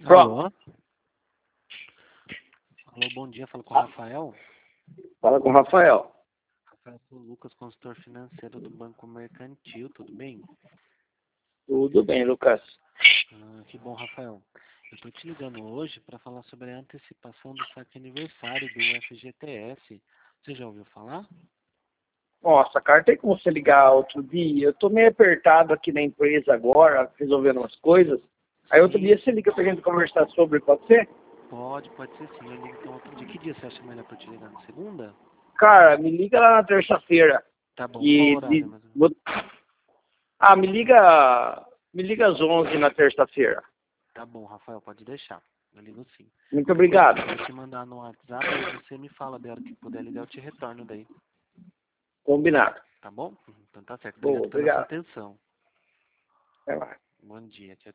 Pronto. Alô? Alô, bom dia. Falo com o Rafael. Fala com o Rafael. Rafael, sou o Lucas, consultor financeiro do Banco Mercantil. Tudo bem? Tudo bem, Lucas. Que bom, Rafael. Eu estou te ligando hoje para falar sobre a antecipação do saque aniversário do FGTS. Você já ouviu falar? Nossa, cara, tem como você ligar outro dia? Eu tô meio apertado aqui na empresa agora, resolvendo umas coisas. Aí outro Sim. dia você liga pra gente conversar sobre, pode ser? Pode ser sim. Eu ligo então outro dia. Que dia você acha melhor para eu te ligar? Na segunda? Cara, me liga lá na terça-feira. Tá bom. Qual E horário, mais ou menos? me liga às 11 na terça-feira. Tá bom, Rafael, pode deixar. Eu ligo sim. Muito Qualquer coisa obrigado. eu vou te mandar no WhatsApp e você me fala da hora que puder ligar, eu te retorno daí. Combinado. Tá bom? Então tá certo. Boa, Obrigado pela sua obrigado. atenção. Até mais. Bom dia. Tchau,